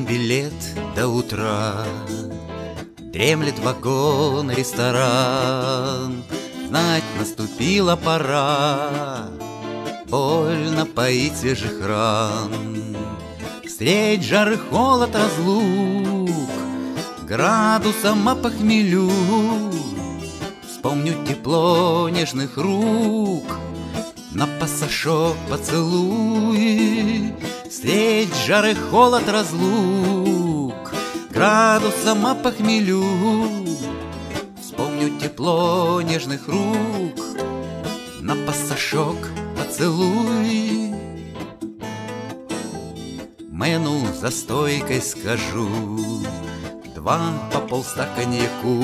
билет до утра. Дремлет вагон, ресторан, знать наступила пора. Больно поить свежих ран, встреть жар и холод, разлук, градусом опохмелю. Вспомню тепло нежных рук, на пасашок поцелуй. Встреть жар и холод, разлук, градусом опохмелю. Вспомню тепло нежных рук, на пасашок поцелуй. Мену за стойкой скажу, 2 по полста коньяку,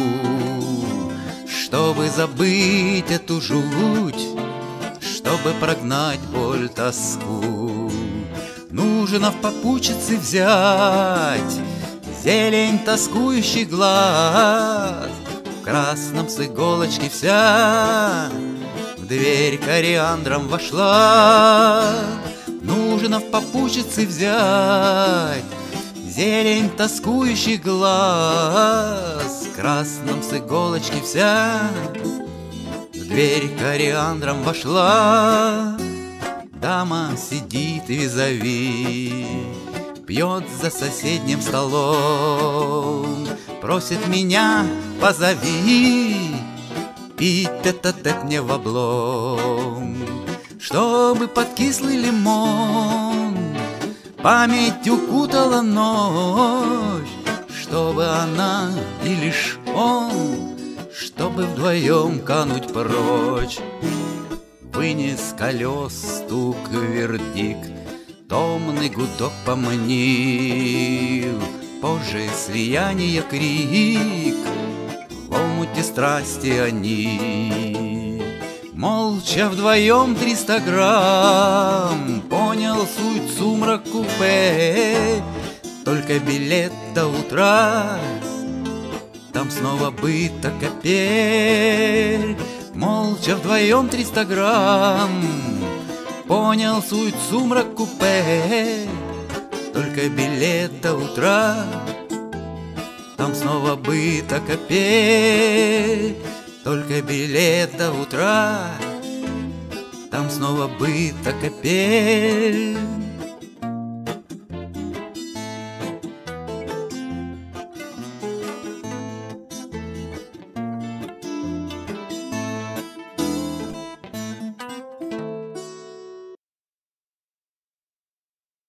чтобы забыть эту жуть, чтобы прогнать боль, тоску. Нужно в попутчице взять зелень тоскующий глаз. В красном с иголочки вся в дверь кориандром вошла. Нужно в попутчице взять зелень тоскующий глаз. В красном с иголочки вся в дверь кориандром вошла. Дама сидит визави, пьет за соседним столом, просит меня позови, пить тет-а-тет мне в облом. Чтобы под кислый лимон память укутала ночь, чтобы она и лишь он, чтобы вдвоем кануть прочь. Вынес колес стук, вердикт, томный гудок поманил. Позже слияние крик, в омуте страсти они. Молча вдвоем 300 грамм, понял суть сумрак купе. Только билет до утра, там снова быта капель. Молча вдвоем 300 грамм, понял суть сумрак купе. Только билет до утра, там снова быта капель. Только билет до утра, там снова быта капель.